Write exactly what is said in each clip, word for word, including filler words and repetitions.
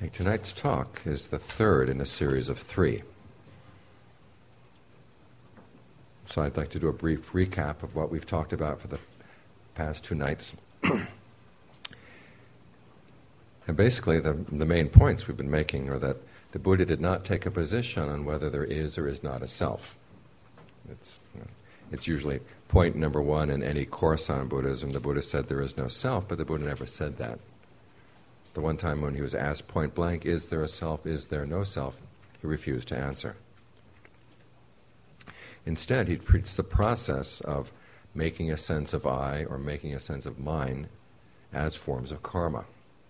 Okay, tonight's talk is the third in a series of three. So I'd like to do a brief recap of what we've talked about for the past two nights. And basically the, the main points we've been making are that the Buddha did not take a position on whether there is or is not a self. It's, you know, it's usually point number one in any course on Buddhism. The Buddha said there is no self, but the Buddha never said that. The one time when he was asked point blank, is there a self, is there no self, he refused to answer. Instead, he preached the process of making a sense of I or making a sense of mine as forms of karma.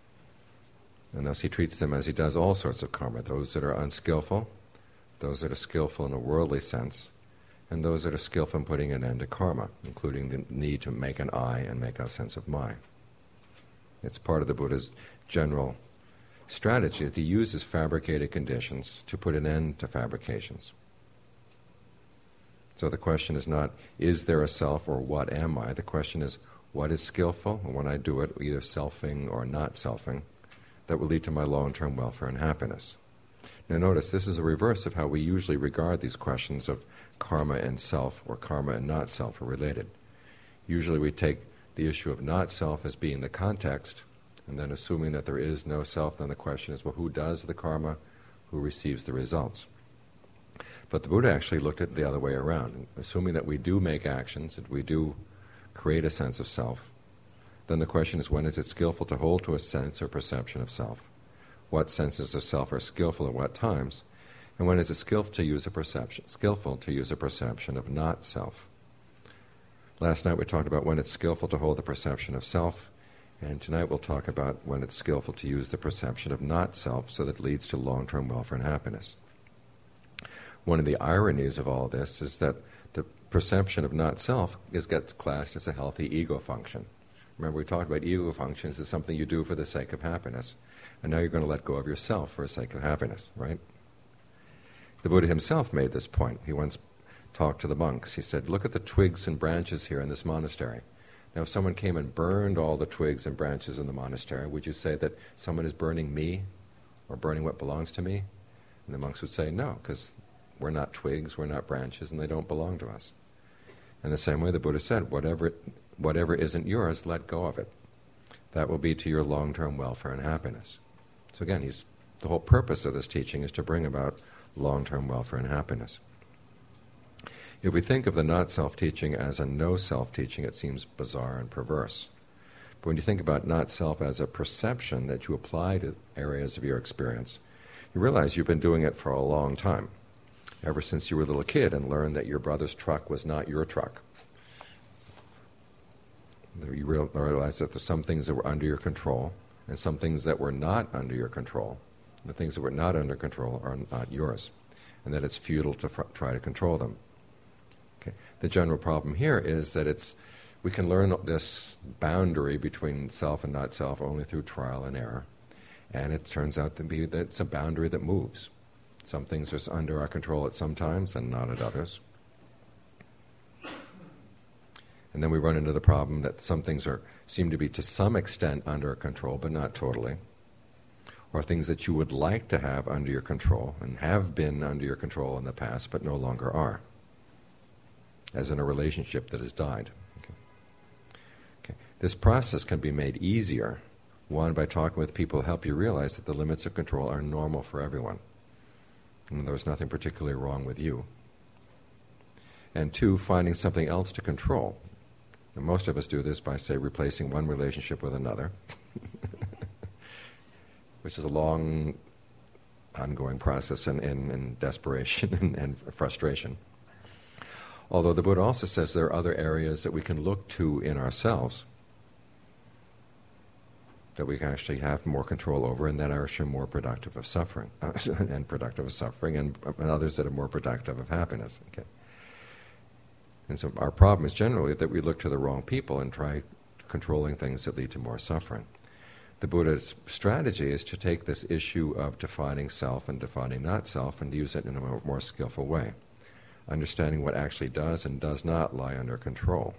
And thus he treats them as he does all sorts of karma, those that are unskillful, those that are skillful in a worldly sense, and those that are skillful in putting an end to karma, including the need to make an I and make a sense of mine. It's part of the Buddha's general strategy that he uses fabricated conditions to put an end to fabrications. So the question is not, is there a self or what am I? The question is, what is skillful? And when I do it, either selfing or not selfing, that will lead to my long-term welfare and happiness. Now notice, this is a reverse of how we usually regard these questions of karma and self, or karma and not self are related. Usually we take the issue of not self as being the context, and then assuming that there is no self, then the question is, well, who does the karma, who receives the results? But the Buddha actually looked at it the other way around. Assuming that we do make actions, that we do create a sense of self, then the question is, when is it skillful to hold to a sense or perception of self? What senses of self are skillful at what times? And when is it skillful to use a perception, skillful to use a perception of not self? Last night we talked about when it's skillful to hold the perception of self, and tonight we'll talk about when it's skillful to use the perception of not self so that it leads to long-term welfare and happiness. One of the ironies of all this is that the perception of not self is gets classed as a healthy ego function. Remember, we talked about ego functions as something you do for the sake of happiness, and now you're going to let go of yourself for the sake of happiness, right? The Buddha himself made this point. He once talked to the monks. He said, look at the twigs and branches here in this monastery. Now, if someone came and burned all the twigs and branches in the monastery, would you say that someone is burning me or burning what belongs to me? And the monks would say, no, because we're not twigs, we're not branches, and they don't belong to us. In the same way, the Buddha said, whatever, whatever isn't yours, let go of it. That will be to your long-term welfare and happiness. So again, he's, the whole purpose of this teaching is to bring about long-term welfare and happiness. If we think of the not-self teaching as a no-self teaching, it seems bizarre and perverse. But when you think about not-self as a perception that you apply to areas of your experience, you realize you've been doing it for a long time, ever since you were a little kid and learned that your brother's truck was not your truck. You realize that there's some things that were under your control and some things that were not under your control. The things that were not under control are not yours, and that it's futile to fr- try to control them. Okay. The general problem here is that it's we can learn this boundary between self and not self only through trial and error, and it turns out to be that it's a boundary that moves. Some things are under our control at some times and not at others. And then we run into the problem that some things are seem to be to some extent under our control, but not totally. Or things that you would like to have under your control and have been under your control in the past, but no longer are. As in a relationship that has died. Okay. Okay. This process can be made easier, one, by talking with people who help you realize that the limits of control are normal for everyone. And there's nothing particularly wrong with you. And two, finding something else to control. And most of us do this by, say, replacing one relationship with another, which is a long, ongoing process in, in, in desperation and, and frustration. Although the Buddha also says there are other areas that we can look to in ourselves that we can actually have more control over, and that are actually more productive of suffering, uh, and productive of suffering, and, and others that are more productive of happiness. Okay. And so our problem is generally that we look to the wrong people and try controlling things that lead to more suffering. The Buddha's strategy is to take this issue of defining self and defining not self and use it in a more, more skillful way, understanding what actually does and does not lie under control.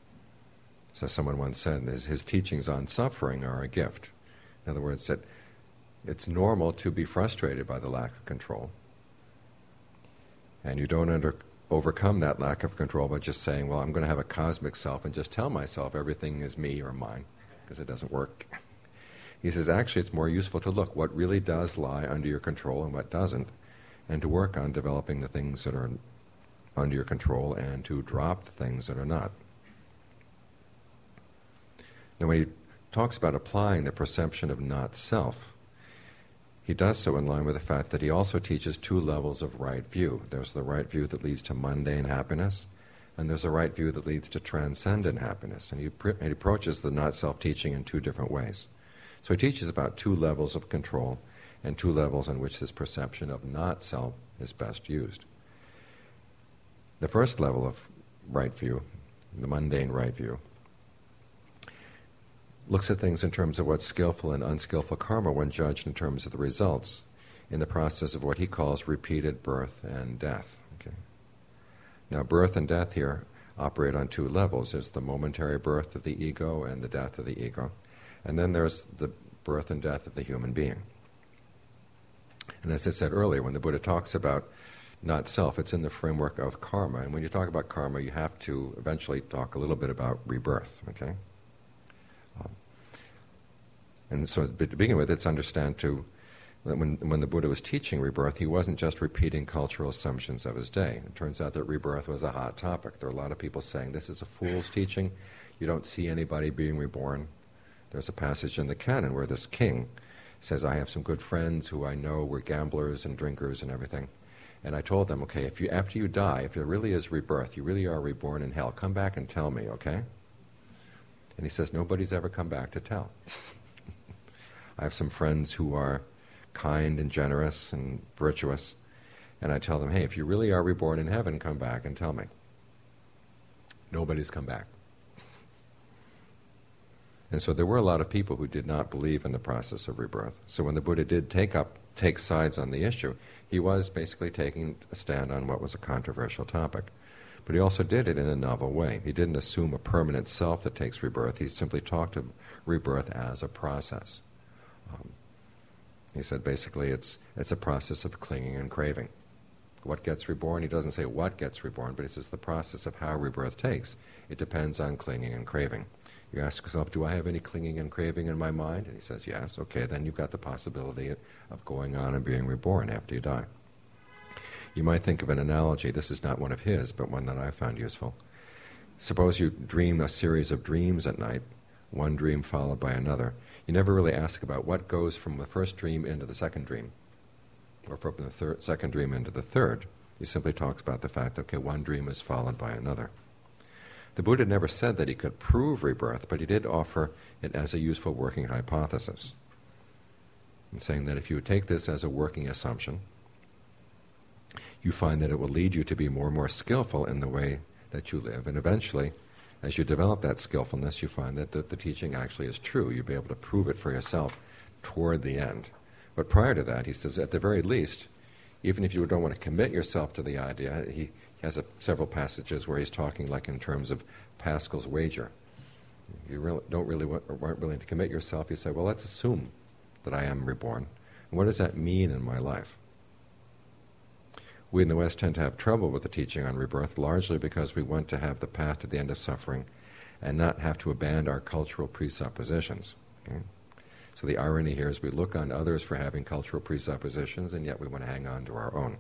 So someone once said his, his teachings on suffering are a gift. In other words, that it's normal to be frustrated by the lack of control. And you don't under, overcome that lack of control by just saying, well, I'm going to have a cosmic self and just tell myself everything is me or mine, because it doesn't work. He says, actually, it's more useful to look what really does lie under your control and what doesn't, and to work on developing the things that are under your control and to drop the things that are not. Now, when he talks about applying the perception of not-self, he does so in line with the fact that he also teaches two levels of right view. There's the right view that leads to mundane happiness, and there's a right view that leads to transcendent happiness. And he, pr- he approaches the not-self teaching in two different ways. So he teaches about two levels of control and two levels in which this perception of not-self is best used. The first level of right view, the mundane right view, looks at things in terms of what's skillful and unskillful karma when judged in terms of the results in the process of what he calls repeated birth and death. Okay. Now, birth and death here operate on two levels. There's the momentary birth of the ego and the death of the ego. And then there's the birth and death of the human being. And as I said earlier, when the Buddha talks about not self, it's in the framework of karma. And when you talk about karma, you have to eventually talk a little bit about rebirth, okay? Um, and so to begin with, it's understand to, that when, when the Buddha was teaching rebirth, he wasn't just repeating cultural assumptions of his day. It turns out that rebirth was a hot topic. There are a lot of people saying, this is a fool's teaching. You don't see anybody being reborn. There's a passage in the canon where this king says, I have some good friends who I know were gamblers and drinkers and everything. And I told them, okay, if you after you die, if there really is rebirth, you really are reborn in hell, come back and tell me, okay? And he says, nobody's ever come back to tell. I have some friends who are kind and generous and virtuous, and I tell them, hey, if you really are reborn in heaven, come back and tell me. Nobody's come back. And so there were a lot of people who did not believe in the process of rebirth. So when the Buddha did take up, take sides on the issue, he was basically taking a stand on what was a controversial topic. But he also did it in a novel way. He didn't assume a permanent self that takes rebirth. He simply talked of rebirth as a process. Um, he said basically it's it's a process of clinging and craving. What gets reborn? He doesn't say what gets reborn, but he says the process of how rebirth takes. It depends on clinging and craving. You ask yourself, do I have any clinging and craving in my mind? And he says, yes. Okay, then you've got the possibility of going on and being reborn after you die. You might think of an analogy. This is not one of his, but one that I found useful. Suppose you dream a series of dreams at night, one dream followed by another. You never really ask about what goes from the first dream into the second dream, or from the third, second dream into the third. He simply talks about the fact that, okay, one dream is followed by another. The Buddha never said that he could prove rebirth, but he did offer it as a useful working hypothesis, and saying that if you take this as a working assumption, you find that it will lead you to be more and more skillful in the way that you live, and eventually, as you develop that skillfulness, you find that the, the teaching actually is true. You'll be able to prove it for yourself toward the end. But prior to that, he says, at the very least, even if you don't want to commit yourself to the idea, he has a, several passages where he's talking like in terms of Pascal's wager. You really, don't really want, aren't willing to commit yourself. You say, well, let's assume that I am reborn. And what does that mean in my life? We in the West tend to have trouble with the teaching on rebirth, largely because we want to have the path to the end of suffering and not have to abandon our cultural presuppositions. Okay? So the irony here is we look on others for having cultural presuppositions, and yet we want to hang on to our own.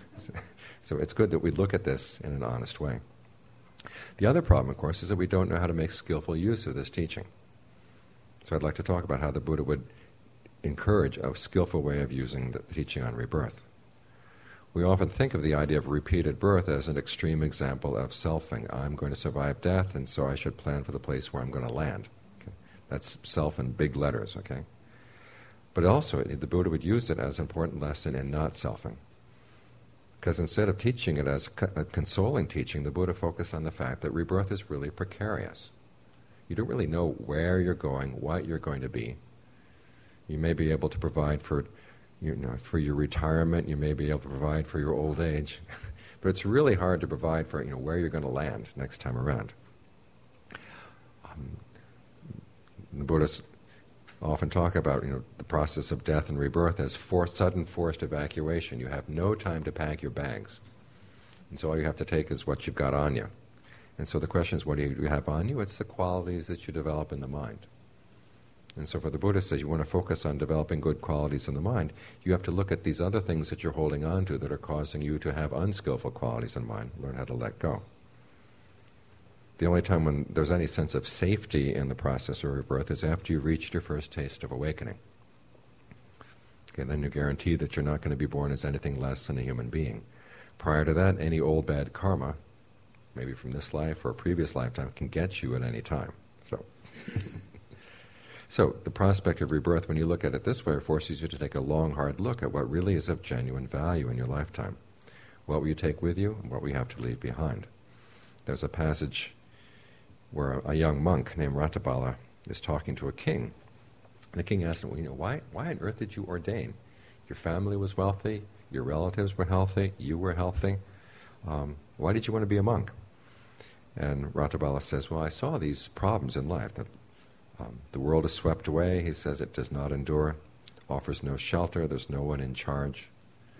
So it's good that we look at this in an honest way. The other problem, of course, is that we don't know how to make skillful use of this teaching. So I'd like to talk about how the Buddha would encourage a skillful way of using the teaching on rebirth. We often think of the idea of repeated birth as an extreme example of selfing. I'm going to survive death, and so I should plan for the place where I'm going to land. Okay? That's self in big letters, okay? But also, the Buddha would use it as an important lesson in not selfing. Because instead of teaching it as a consoling teaching, the Buddha focused on the fact that rebirth is really precarious. You don't really know where you're going, what you're going to be. You may be able to provide for You know, for your retirement, you may be able to provide for your old age, but it's really hard to provide for, you know, where you're going to land next time around. Um, the Buddha I often talk about, you know, the process of death and rebirth as for sudden forced evacuation. You have no time to pack your bags. And so all you have to take is what you've got on you. And so the question is, what do you have on you? It's the qualities that you develop in the mind. And so for the Buddha says, you want to focus on developing good qualities in the mind, you have to look at these other things that you're holding on to that are causing you to have unskillful qualities in mind. Learn how to let go. The only time when there's any sense of safety in the process of rebirth is after you've reached your first taste of awakening. Okay, then you guarantee that you're not going to be born as anything less than a human being. Prior to that, any old bad karma, maybe from this life or a previous lifetime, can get you at any time. So, so the prospect of rebirth, when you look at it this way, forces you to take a long, hard look at what really is of genuine value in your lifetime. What will you take with you, and what will you have to leave behind? There's a passage where a young monk named Ratabala is talking to a king. The king asked him, well, you know, why, why on earth did you ordain? Your family was wealthy, your relatives were healthy, you were healthy. Um, why did you want to be a monk? And Ratabala says, well, I saw these problems in life, that um, the world is swept away. He says it does not endure, offers no shelter, there's no one in charge.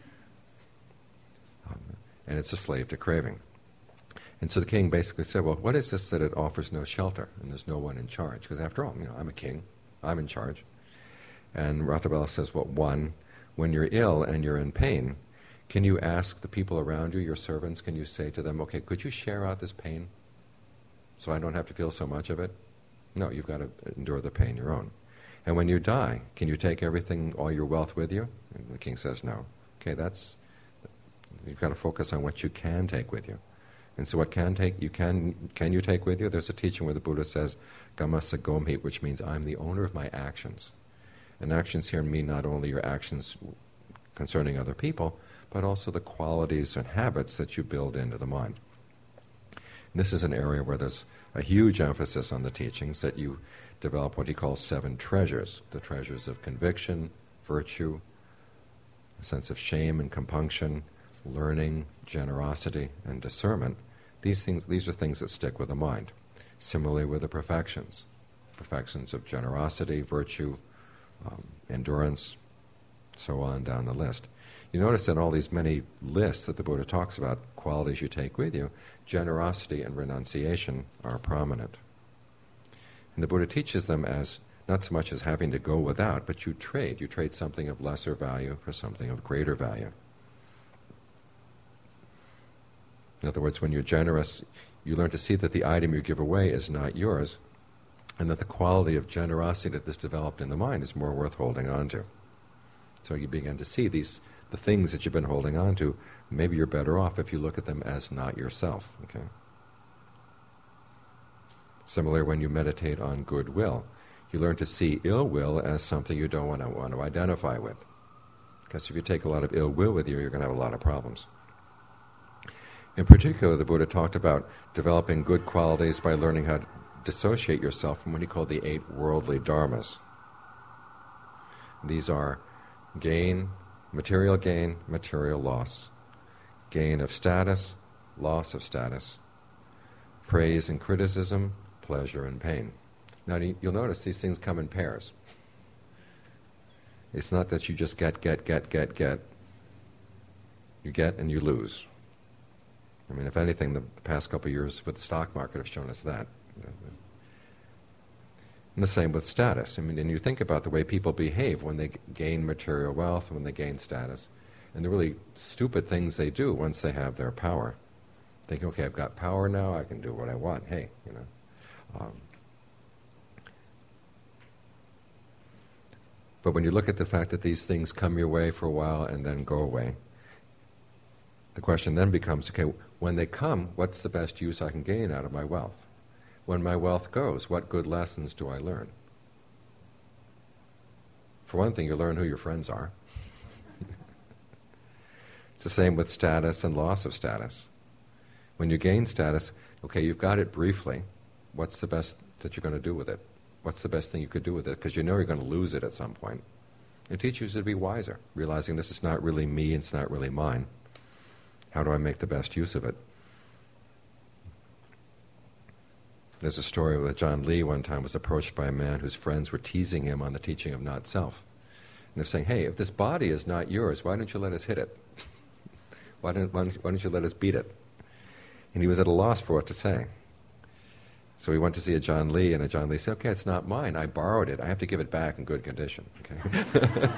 Um, and it's a slave to craving. And so the king basically said, well, what is this that it offers no shelter and there's no one in charge? Because after all, you know, I'm a king, I'm in charge. And Ratabala says, well, one, when you're ill and you're in pain, can you ask the people around you, your servants, can you say to them, okay, could you share out this pain so I don't have to feel so much of it? No, you've got to endure the pain your own. And when you die, can you take everything, all your wealth with you? And the king says, no. Okay, that's, you've got to focus on what you can take with you. And so what can take you can can you take with you? There's a teaching where the Buddha says, Gamasa Gomhi, which means I'm the owner of my actions. And actions here mean not only your actions concerning other people, but also the qualities and habits that you build into the mind. And this is an area where there's a huge emphasis on the teachings that you develop what he calls seven treasures, the treasures of conviction, virtue, a sense of shame and compunction, learning, generosity, and discernment. These things, these are things that stick with the mind. Similarly with the perfections, perfections of generosity, virtue, um, endurance, so on down the list. You notice in all these many lists that the Buddha talks about, qualities you take with you, generosity and renunciation are prominent. And the Buddha teaches them as not so much as having to go without, but you trade. You trade something of lesser value for something of greater value. In other words, when you're generous, you learn to see that the item you give away is not yours, and that the quality of generosity that is developed in the mind is more worth holding on to. So you begin to see these the things that you've been holding on to. Maybe you're better off if you look at them as not yourself. Okay. Similarly, when you meditate on goodwill, you learn to see ill will as something you don't want to, want to identify with. Because if you take a lot of ill will with you, you're going to have a lot of problems. In particular, the Buddha talked about developing good qualities by learning how to dissociate yourself from what he called the eight worldly dharmas. These are gain, material gain, material loss, gain of status, loss of status, praise and criticism, pleasure and pain. Now you'll notice these things come in pairs. It's not that you just get, get, get, get, get. You get and you lose. I mean, if anything, the past couple of years with the stock market have shown us that. And the same with status. I mean, and you think about the way people behave when they gain material wealth, when they gain status, and the really stupid things they do once they have their power. Think, okay, I've got power now, I can do what I want. Hey, you know. Um, but when you look at the fact that these things come your way for a while and then go away, the question then becomes, okay, when they come, what's the best use I can gain out of my wealth? When my wealth goes, what good lessons do I learn? For one thing, you learn who your friends are. It's the same with status and loss of status. When you gain status, okay, you've got it briefly. What's the best that you're going to do with it? What's the best thing you could do with it? Because you know you're going to lose it at some point. It teaches you to be wiser, realizing this is not really me, it's not really mine. How do I make the best use of it? There's a story where John Lee one time was approached by a man whose friends were teasing him on the teaching of not self. And they're saying, hey, if this body is not yours, why don't you let us hit it? why, don't, why, don't, why don't you let us beat it? And he was at a loss for what to say. So he went to see a John Lee, and a John Lee said, okay, it's not mine. I borrowed it. I have to give it back in good condition. Okay?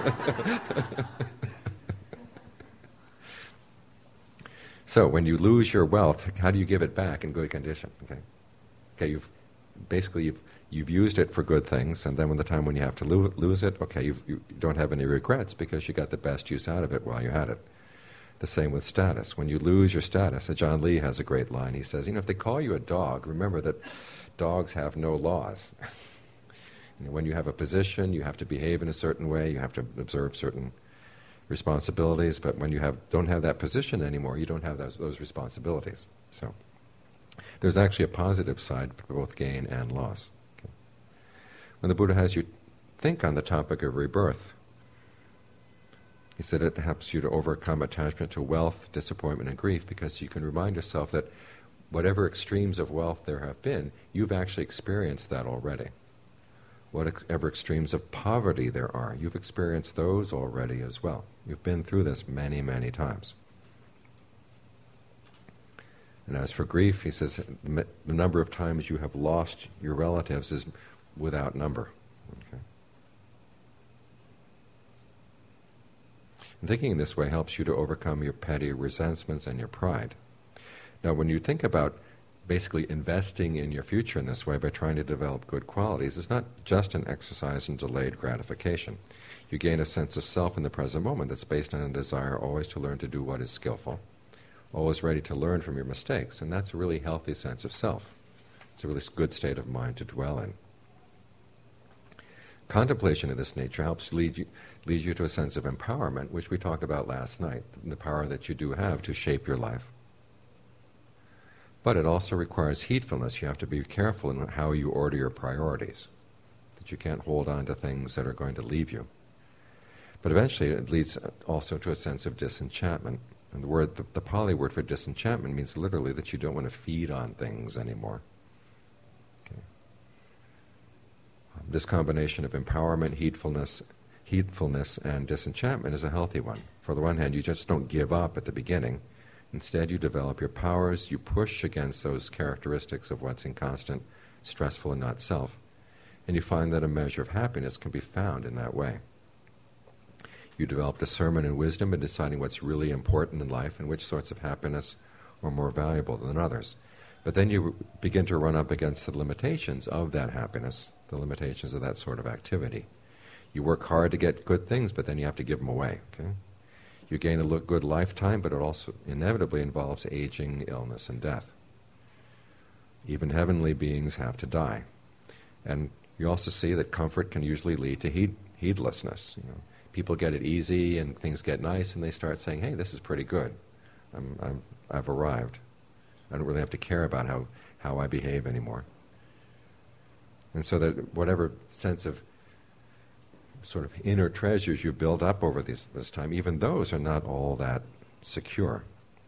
So when you lose your wealth, how do you give it back in good condition? Okay, okay, you've basically you've you've used it for good things, and then when the time when you have to lo- lose it, okay, you've, you don't have any regrets because you got the best use out of it while you had it. The same with status. When you lose your status, uh, John Lee has a great line. He says, you know, if they call you a dog, remember that dogs have no laws. You know, when you have a position, you have to behave in a certain way, you have to observe certain responsibilities, but when you have don't have that position anymore, you don't have those, those responsibilities. So there's actually a positive side for both gain and loss. Okay. When the Buddha has you think on the topic of rebirth, he said it helps you to overcome attachment to wealth, disappointment, and grief, because you can remind yourself that whatever extremes of wealth there have been, you've actually experienced that already. Whatever extremes of poverty there are, you've experienced those already as well. You've been through this many, many times. And as for grief, he says the number of times you have lost your relatives is without number. Okay. And thinking this way helps you to overcome your petty resentments and your pride. Now, when you think about basically investing in your future in this way by trying to develop good qualities, it's not just an exercise in delayed gratification. You gain a sense of self in the present moment that's based on a desire always to learn to do what is skillful, always ready to learn from your mistakes, and that's a really healthy sense of self. It's a really good state of mind to dwell in. Contemplation of this nature helps lead you, lead you to a sense of empowerment, which we talked about last night, the power that you do have to shape your life. But it also requires heedfulness. You have to be careful in how you order your priorities, that you can't hold on to things that are going to leave you. But eventually it leads also to a sense of disenchantment. And the word, the, the Pali word for disenchantment means literally that you don't want to feed on things anymore. Okay. Um, this combination of empowerment, heedfulness, heedfulness, and disenchantment is a healthy one. For the one hand, you just don't give up at the beginning. Instead, you develop your powers, you push against those characteristics of what's inconstant, stressful, and not self, and you find that a measure of happiness can be found in that way. You develop discernment and wisdom in deciding what's really important in life and which sorts of happiness are more valuable than others. But then you begin to run up against the limitations of that happiness, the limitations of that sort of activity. You work hard to get good things, but then you have to give them away, okay? You gain a look good lifetime, but it also inevitably involves aging, illness, and death. Even heavenly beings have to die. And you also see that comfort can usually lead to heed, heedlessness. You know, people get it easy and things get nice, and they start saying, hey, this is pretty good. I'm, I'm, I've arrived. I don't really have to care about how, how I behave anymore. And so that whatever sense of sort of inner treasures you build up over this, this time, even those are not all that secure.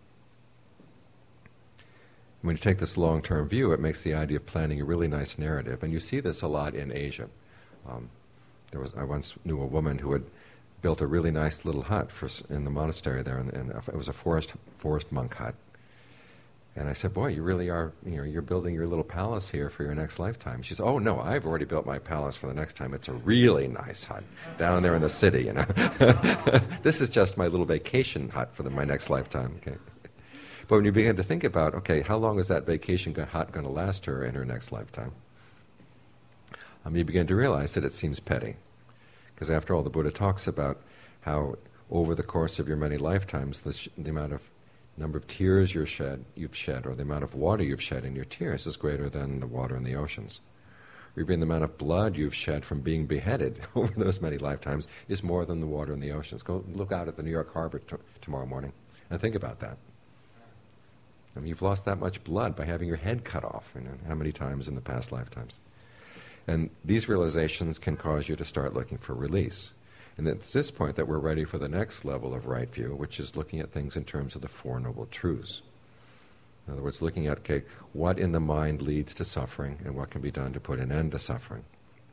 When you take this long-term view, it makes the idea of planning a really nice narrative, and you see this a lot in Asia. Um, there was I once knew a woman who had built a really nice little hut for, in the monastery there, and, and it was a forest forest monk hut. And I said, boy, you really are, you know, you're building your little palace here for your next lifetime. She said, oh, no, I've already built my palace for the next time. It's a really nice hut down there in the city, you know. This is just my little vacation hut for the, my next lifetime, okay. But when you begin to think about, okay, how long is that vacation hut going to last her in her next lifetime? Um, you begin to realize that it seems petty. Because after all, the Buddha talks about how over the course of your many lifetimes, the, sh- the amount of number of tears you're shed, you've shed, or the amount of water you've shed in your tears is greater than the water in the oceans. Or even the amount of blood you've shed from being beheaded over those many lifetimes is more than the water in the oceans. Go look out at the New York Harbor t- tomorrow morning and think about that. I mean, you've lost that much blood by having your head cut off, you know, how many times in the past lifetimes. And these realizations can cause you to start looking for release. And it's this point that we're ready for the next level of right view, which is looking at things in terms of the Four Noble Truths. In other words, looking at, okay, what in the mind leads to suffering and what can be done to put an end to suffering.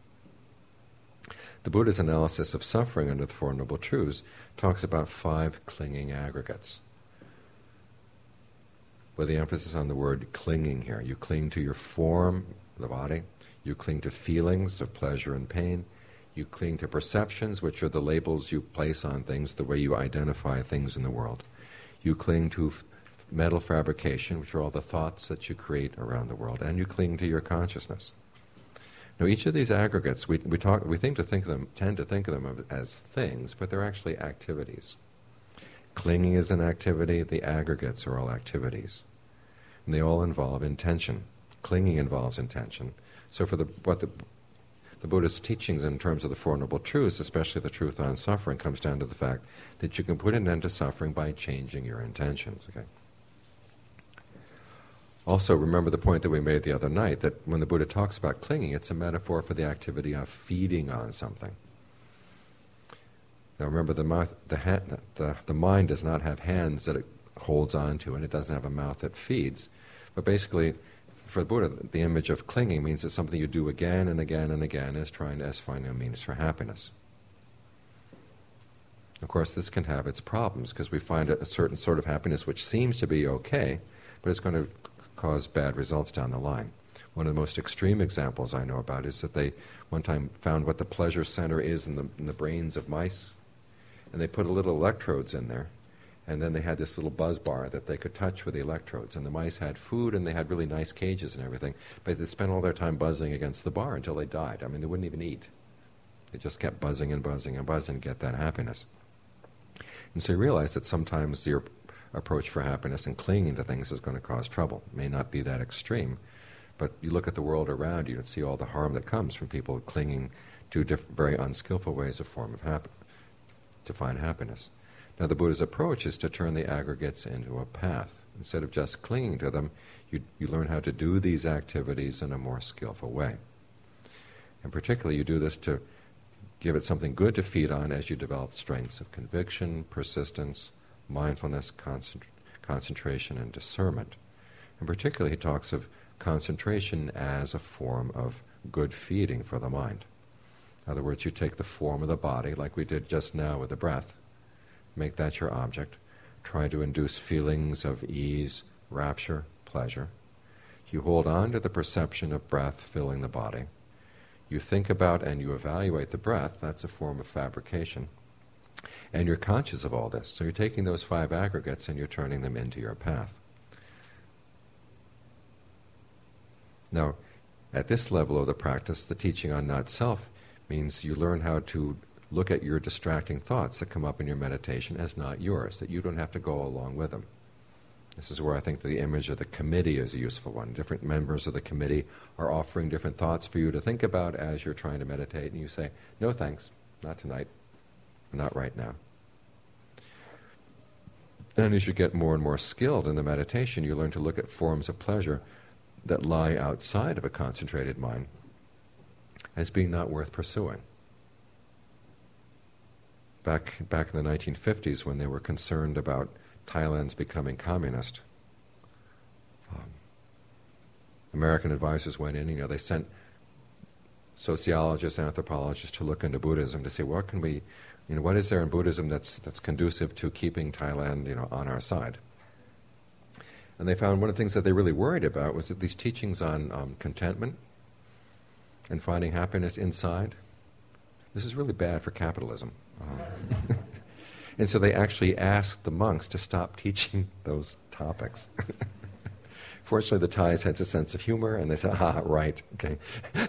The Buddha's analysis of suffering under the Four Noble Truths talks about five clinging aggregates, with the emphasis on the word clinging here. You cling to your form, the body. You cling to feelings of pleasure and pain. You cling to perceptions, which are the labels you place on things, the way you identify things in the world. You cling to f- mental fabrication, which are all the thoughts that you create around the world. And you cling to your consciousness. Now, each of these aggregates, we, we, talk, we think to think of them, tend to think of them as things, but they're actually activities. Clinging is an activity. The aggregates are all activities. And they all involve intention. Clinging involves intention. So for the, what the, the Buddhist teachings in terms of the Four Noble Truths, especially the truth on suffering, comes down to the fact that you can put an end to suffering by changing your intentions. Okay. Also, remember the point that we made the other night, that when the Buddha talks about clinging, it's a metaphor for the activity of feeding on something. Now remember, the, mouth, the, ha- the, the mind does not have hands that it holds on to, and it doesn't have a mouth that feeds. But basically, for the Buddha, the image of clinging means it's something you do again and again and again as trying to, as finding a means for happiness. Of course, this can have its problems, because we find a certain sort of happiness which seems to be okay, but it's going to cause bad results down the line. One of the most extreme examples I know about is that they one time found what the pleasure center is in the, in the brains of mice, and they put a little electrodes in there, and then they had this little buzz bar that they could touch with the electrodes, and the mice had food and they had really nice cages and everything, but they spent all their time buzzing against the bar until they died. I mean, they wouldn't even eat. They just kept buzzing and buzzing and buzzing to get that happiness. And so you realize that sometimes your approach for happiness and clinging to things is going to cause trouble. It may not be that extreme, but you look at the world around you and see all the harm that comes from people clinging to diff- very unskillful ways of form of hap- to find happiness. Now the Buddha's approach is to turn the aggregates into a path. Instead of just clinging to them, you, you learn how to do these activities in a more skillful way. And particularly you do this to give it something good to feed on as you develop strengths of conviction, persistence, mindfulness, concent- concentration, and discernment. And particularly he talks of concentration as a form of good feeding for the mind. In other words, you take the form of the body, like we did just now with the breath, make that your object, try to induce feelings of ease, rapture, pleasure. You hold on to the perception of breath filling the body. You think about and you evaluate the breath, that's a form of fabrication. And you're conscious of all this. So you're taking those five aggregates and you're turning them into your path. Now, at this level of the practice, the teaching on not self means you learn how to look at your distracting thoughts that come up in your meditation as not yours, that you don't have to go along with them. This is where I think the image of the committee is a useful one. Different members of the committee are offering different thoughts for you to think about as you're trying to meditate, and you say, no thanks, not tonight, not right now. Then as you get more and more skilled in the meditation, you learn to look at forms of pleasure that lie outside of a concentrated mind as being not worth pursuing. Back, back in the nineteen fifties, when they were concerned about Thailand's becoming communist, um, American advisors went in, you know, they sent sociologists, anthropologists to look into Buddhism to say, what can we, you know, what is there in Buddhism that's that's conducive to keeping Thailand, you know, on our side? And they found one of the things that they really worried about was that these teachings on um, contentment and finding happiness inside, this is really bad for capitalism. Um, and so they actually asked the monks to stop teaching those topics. Fortunately, the Thais had a sense of humor, and they said, ah, right, okay.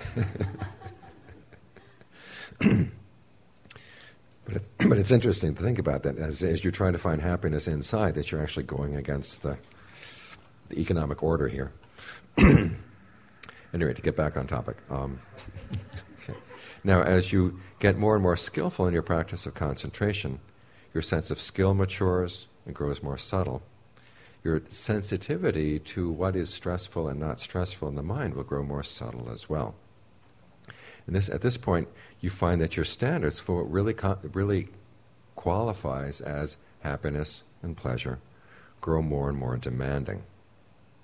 But it's, but it's interesting to think about that, as, as you're trying to find happiness inside, that you're actually going against the, the economic order here. Anyway, to get back on topic. Um, okay. Now, as you get more and more skillful in your practice of concentration, your sense of skill matures and grows more subtle. Your sensitivity to what is stressful and not stressful in the mind will grow more subtle as well. And this, at this point, you find that your standards for what really, really qualifies as happiness and pleasure grow more and more demanding.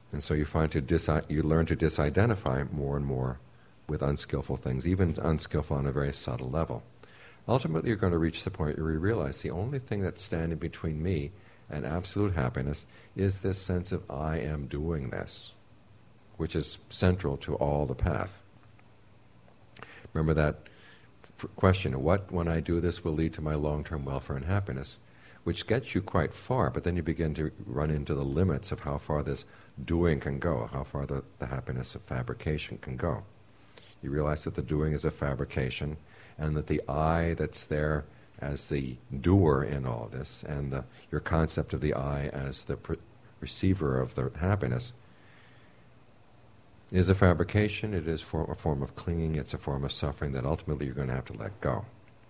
And so you find to dis- you learn to disidentify more and more with unskillful things, even unskillful on a very subtle level. Ultimately, you're going to reach the point where you realize the only thing that's standing between me and absolute happiness is this sense of I am doing this, which is central to all the path. Remember that f- question, what, when I do this, will lead to my long-term welfare and happiness, which gets you quite far, but then you begin to run into the limits of how far this doing can go, how far the, the happiness of fabrication can go. You realize that the doing is a fabrication, and that the I that's there as the doer in all of this, and the, your concept of the I as the pr- receiver of the happiness, is a fabrication. It is for a form of clinging, it's a form of suffering that ultimately you're going to have to let go.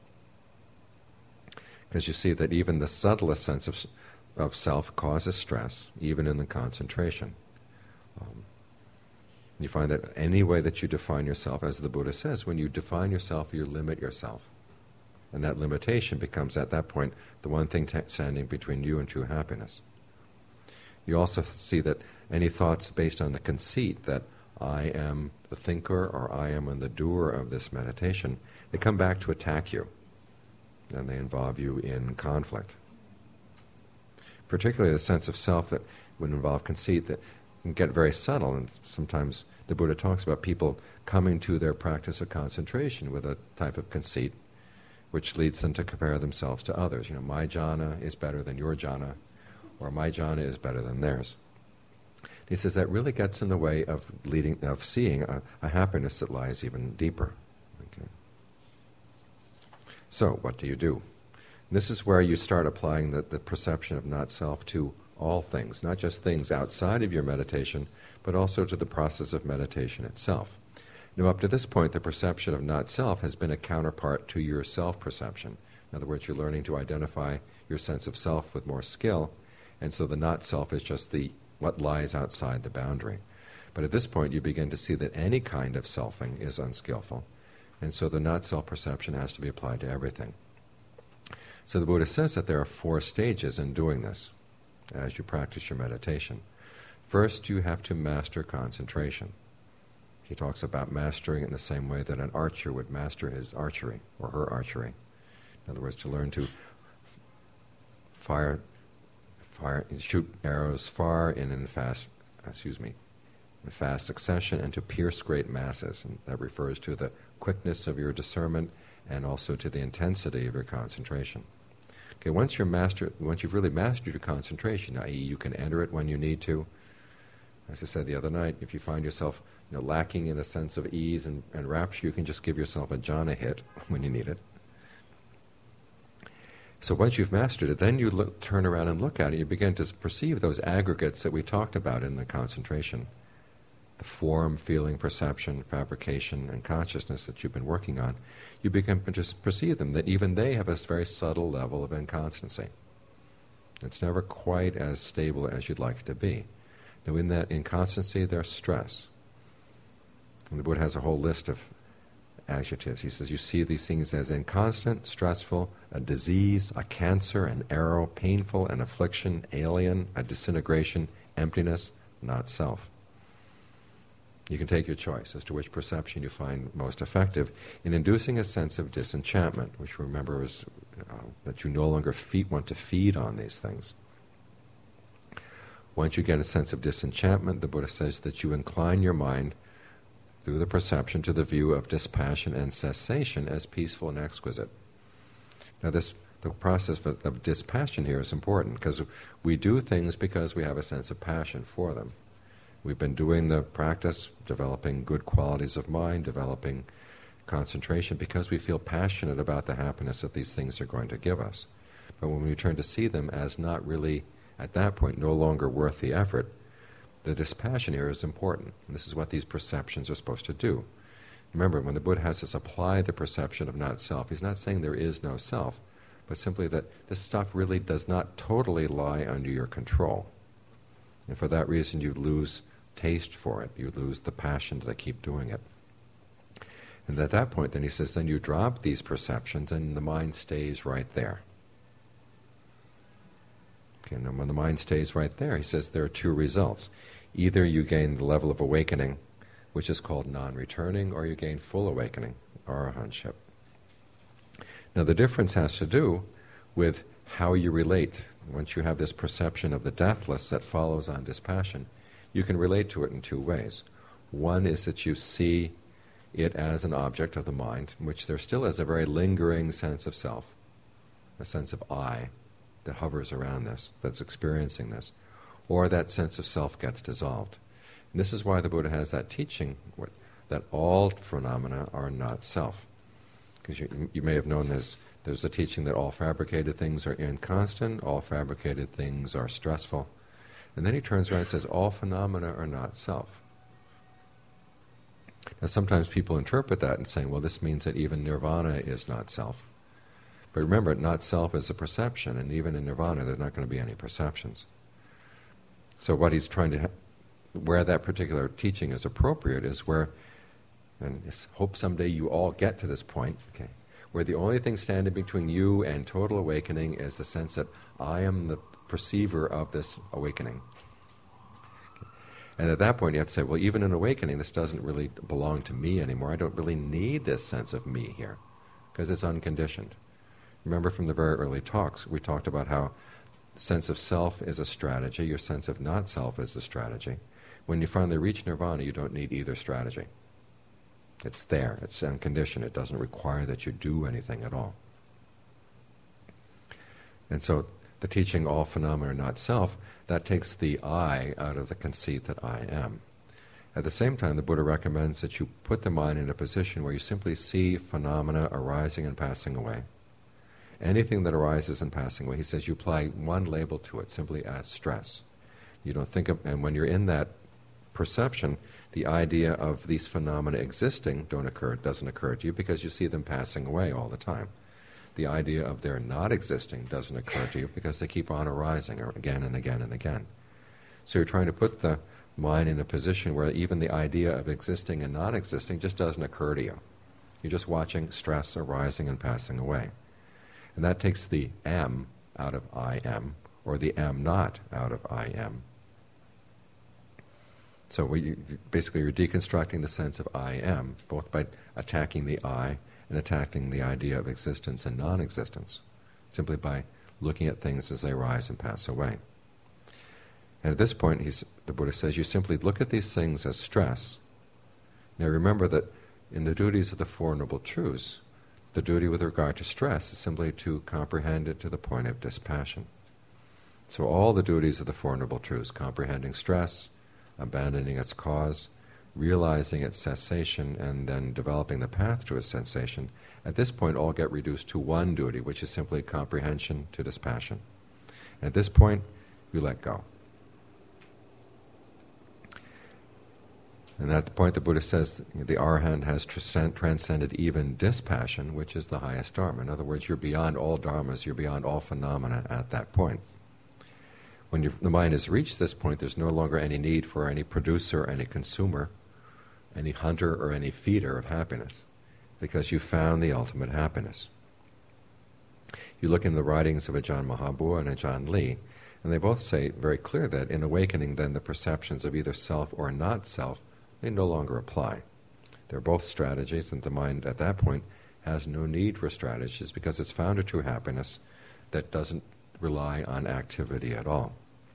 Because you see that even the subtlest sense of, of self causes stress, even in the concentration. Um, you find that any way that you define yourself, as the Buddha says, when you define yourself, you limit yourself. And that limitation becomes, at that point, the one thing t- standing between you and true happiness. You also see that any thoughts based on the conceit that I am the thinker or I am the doer of this meditation, they come back to attack you. And they involve you in conflict. Particularly the sense of self that would involve conceit that can get very subtle, and sometimes the Buddha talks about people coming to their practice of concentration with a type of conceit which leads them to compare themselves to others. You know, my jhana is better than your jhana, or my jhana is better than theirs. He says that really gets in the way of leading, of seeing a, a happiness that lies even deeper. Okay. So, what do you do? This is where you start applying the, the perception of not-self to all things, not just things outside of your meditation, but also to the process of meditation itself. Now, up to this point, the perception of not-self has been a counterpart to your self-perception. In other words, you're learning to identify your sense of self with more skill, and so the not-self is just the what lies outside the boundary. But at this point, you begin to see that any kind of selfing is unskillful, and so the not-self perception has to be applied to everything. So the Buddha says that there are four stages in doing this as you practice your meditation. First, you have to master concentration. He talks about mastering it in the same way that an archer would master his archery, or her archery. In other words, to learn to fire, fire, shoot arrows far and in fast, excuse me, in fast succession, and to pierce great masses. And that refers to the quickness of your discernment and also to the intensity of your concentration. Okay, once you're master, once you've really mastered your concentration, that is, you can enter it when you need to. As I said the other night, if you find yourself, you know, lacking in a sense of ease and, and rapture, you can just give yourself a jhana hit when you need it. So once you've mastered it, then you look, turn around and look at it. You begin to perceive those aggregates that we talked about in the concentration. The form, feeling, perception, fabrication, and consciousness that you've been working on. You begin to just perceive them, that even they have a very subtle level of inconstancy. It's never quite as stable as you'd like it to be. Now in that inconstancy, there's stress. And the Buddha has a whole list of adjectives. He says, you see these things as inconstant, stressful, a disease, a cancer, an arrow, painful, an affliction, alien, a disintegration, emptiness, not self. You can take your choice as to which perception you find most effective in inducing a sense of disenchantment, which remember is uh, that you no longer feed, want to feed on these things. Once you get a sense of disenchantment, the Buddha says that you incline your mind through the perception to the view of dispassion and cessation as peaceful and exquisite. Now this, the process of, of dispassion here is important because we do things because we have a sense of passion for them. We've been doing the practice, developing good qualities of mind, developing concentration because we feel passionate about the happiness that these things are going to give us. But when we turn to see them as not really, at that point, no longer worth the effort, the dispassion here is important. And this is what these perceptions are supposed to do. Remember, when the Buddha has us apply the perception of not self, he's not saying there is no self, but simply that this stuff really does not totally lie under your control. And for that reason, you lose taste for it. You lose the passion to keep doing it. And at that point, then he says, then you drop these perceptions and the mind stays right there. Okay, and when the mind stays right there, he says there are two results. Either you gain the level of awakening, which is called non-returning, or you gain full awakening, arahantship. Now the difference has to do with how you relate. Once you have this perception of the deathless that follows on dispassion, you can relate to it in two ways. One is that you see it as an object of the mind, in which there still is a very lingering sense of self, a sense of I that hovers around this, that's experiencing this, or that sense of self gets dissolved. And this is why the Buddha has that teaching that all phenomena are not self. Because you, you may have known this, there's a teaching that all fabricated things are inconstant, all fabricated things are stressful. And then he turns around and says, all phenomena are not self. Now sometimes people interpret that and saying, well, this means that even nirvana is not self. But remember, not self is a perception, and even in nirvana there's not going to be any perceptions. So what he's trying to, ha- where that particular teaching is appropriate is where, and I hope someday you all get to this point, okay, where the only thing standing between you and total awakening is the sense that I am the perceiver of this awakening. And at that point you have to say, well, even in awakening, this doesn't really belong to me anymore. I don't really need this sense of me here, because it's unconditioned. Remember from the very early talks, we talked about how sense of self is a strategy, your sense of not self is a strategy. When you finally reach nirvana, you don't need either strategy. It's there, it's unconditioned, it doesn't require that you do anything at all. And so the teaching, all phenomena are not self, that takes the I out of the conceit that I am. At the same time, the Buddha recommends that you put the mind in a position where you simply see phenomena arising and passing away. Anything that arises and passing away, he says you apply one label to it, simply as stress. You don't think of, and when you're in that perception, the idea of these phenomena existing don't occur, it doesn't occur to you because you see them passing away all the time. The idea of their not existing doesn't occur to you because they keep on arising again and again and again. So you're trying to put the mind in a position where even the idea of existing and not existing just doesn't occur to you. You're just watching stress arising and passing away. And that takes the am out of I am, or the am not out of I am. So we, basically you're deconstructing the sense of I am, both by attacking the I and attacking the idea of existence and non-existence, simply by looking at things as they rise and pass away. And at this point, he's, the Buddha says, you simply look at these things as stress. Now remember that in the duties of the Four Noble Truths, the duty with regard to stress is simply to comprehend it to the point of dispassion. So all the duties of the Four Noble Truths, comprehending stress, abandoning its cause, realizing its cessation, and then developing the path to its cessation, at this point all get reduced to one duty, which is simply comprehension to dispassion. And at this point, you let go. And at that point the Buddha says the Arahant has transcend, transcended even dispassion, which is the highest Dharma. In other words, you're beyond all Dharmas, you're beyond all phenomena at that point. When you, the mind has reached this point, there's no longer any need for any producer, any consumer, any hunter or any feeder of happiness, because you've found the ultimate happiness. You look in the writings of Ajahn Mahabua and Ajahn Lee, and they both say very clear that in awakening then the perceptions of either self or not self, they no longer apply. They're both strategies, and the mind at that point has no need for strategies because it's found a true happiness that doesn't rely on activity at all.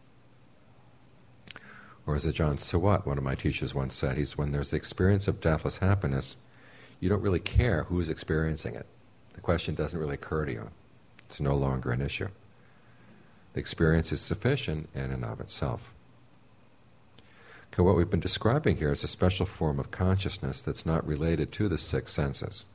Or as Ajahn Sawat, one of my teachers once said, he's when there's the experience of deathless happiness, you don't really care who's experiencing it. The question doesn't really occur to you. It's no longer an issue. The experience is sufficient in and of itself. Okay, what we've been describing here is a special form of consciousness that's not related to the six senses.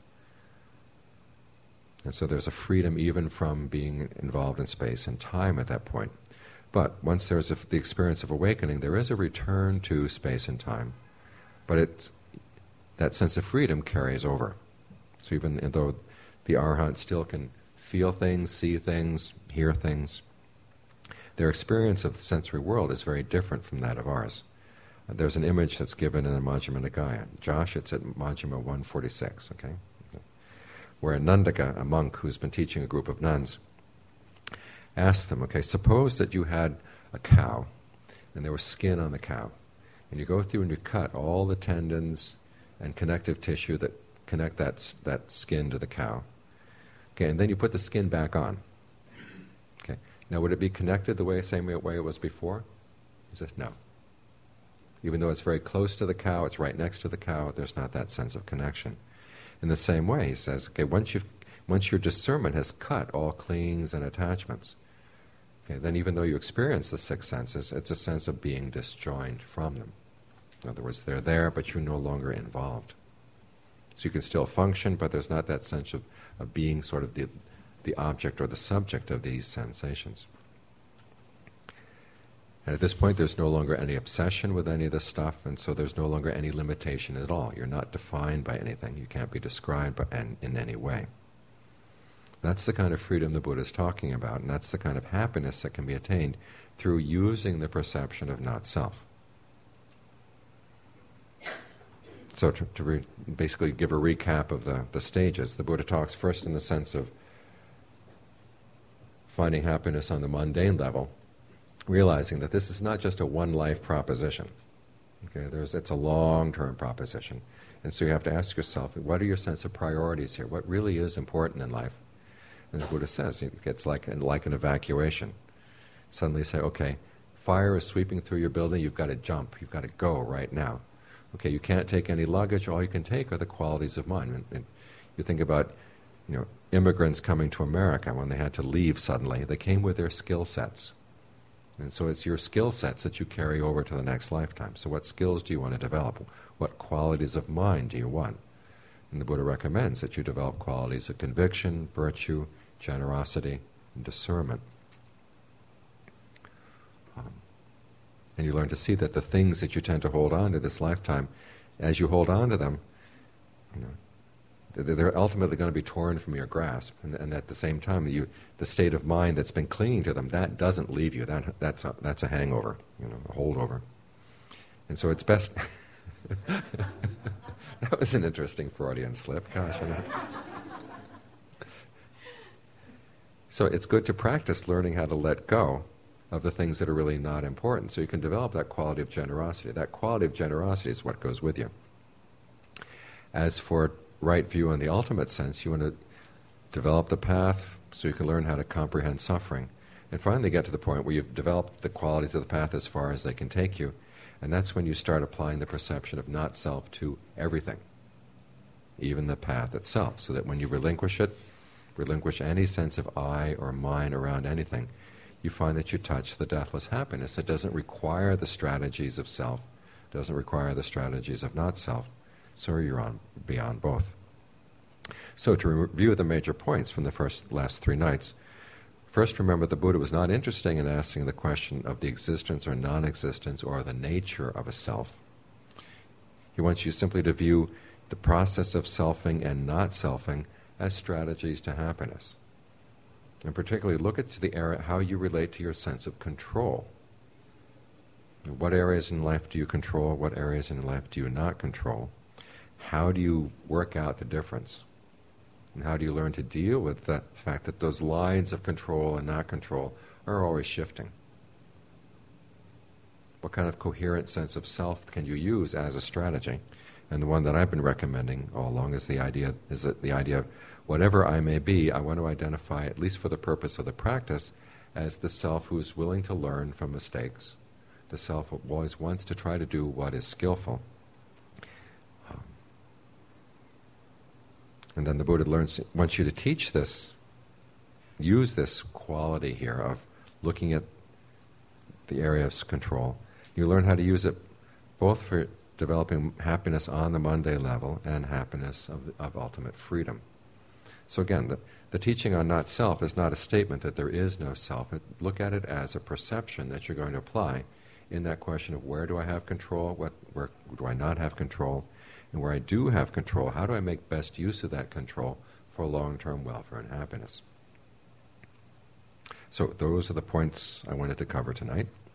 And so there's a freedom even from being involved in space and time at that point. But once there's a, the experience of awakening, there is a return to space and time. But it's, that sense of freedom carries over. So even though the Arahant still can feel things, see things, hear things, their experience of the sensory world is very different from that of ours. Uh, there's an image that's given in the Majjhima Nikaya. Josh, it's at Majjhima one forty-six, okay? Where Nandaka, a monk who's been teaching a group of nuns, asked them, okay, suppose that you had a cow, and there was skin on the cow, And you go through and you cut all the tendons and connective tissue that connect that, that skin to the cow. Okay, and then you put the skin back on. Okay, now would it be connected the way, same way it was before? He says, no. Even though it's very close to the cow, it's right next to the cow, there's not that sense of connection. In the same way, he says, okay, once you've, once your discernment has cut all clingings and attachments, okay, then even though you experience the six senses, it's a sense of being disjoined from them. In other words, they're there, but you're no longer involved. So you can still function, but there's not that sense of, of being sort of the, the object or the subject of these sensations. And at this point, there's no longer any obsession with any of this stuff, and so there's no longer any limitation at all. You're not defined by anything. You can't be described by, in, in any way. That's the kind of freedom the Buddha is talking about, and that's the kind of happiness that can be attained through using the perception of not-self. So to, to re- basically give a recap of the, the stages, the Buddha talks first in the sense of finding happiness on the mundane level, realizing that this is not just a one-life proposition. Okay, there's, it's a long-term proposition. And so you have to ask yourself, what are your sense of priorities here? What really is important in life? And the Buddha says, it's like, like an evacuation. Suddenly you say, okay, fire is sweeping through your building, you've got to jump, you've got to go right now. Okay, you can't take any luggage, all you can take are the qualities of mind. And, and you think about, you know, immigrants coming to America when they had to leave suddenly, they came with their skill sets. And so it's your skill sets that you carry over to the next lifetime. So what skills do you want to develop? What qualities of mind do you want? And the Buddha recommends that you develop qualities of conviction, virtue, generosity, and discernment. Um, and you learn to see that the things that you tend to hold on to this lifetime, as you hold on to them, you know, they're ultimately going to be torn from your grasp. And, and at the same time, you, the state of mind that's been clinging to them, that doesn't leave you. That, that's, a, that's a hangover, you know, a holdover. And so it's best... That was an interesting Freudian slip. Gosh, you know. So it's good to practice learning how to let go of the things that are really not important, so you can develop that quality of generosity. That quality of generosity is what goes with you. As for right view in the ultimate sense, you want to develop the path so you can learn how to comprehend suffering, and finally get to the point where you've developed the qualities of the path as far as they can take you, and that's when you start applying the perception of not-self to everything, even the path itself, so that when you relinquish it, relinquish any sense of I or mine around anything, you find that you touch the deathless happiness. It doesn't require the strategies of self, doesn't require the strategies of not-self, so you're on beyond both. So to review the major points from the first last three nights, first remember the Buddha was not interested in asking the question of the existence or non-existence or the nature of a self. He wants you simply to view the process of selfing and not selfing as strategies to happiness. And particularly look at the area, how you relate to your sense of control. What areas in life do you control? What areas in life do you not control? How do you work out the difference? And how do you learn to deal with the fact that those lines of control and not control are always shifting? What kind of coherent sense of self can you use as a strategy? And the one that I've been recommending all along is the idea is that the idea of whatever I may be, I want to identify, at least for the purpose of the practice, as the self who is willing to learn from mistakes, the self who always wants to try to do what is skillful. Um, and then the Buddha learns, wants you to teach this, use this quality here of looking at the area of control. You learn how to use it both for developing happiness on the mundane level and happiness of, of ultimate freedom. So again, the, the teaching on not self is not a statement that there is no self. It, look at it as a perception that you're going to apply in that question of where do I have control, what, where do I not have control, and where I do have control, how do I make best use of that control for long-term welfare and happiness. So those are the points I wanted to cover tonight.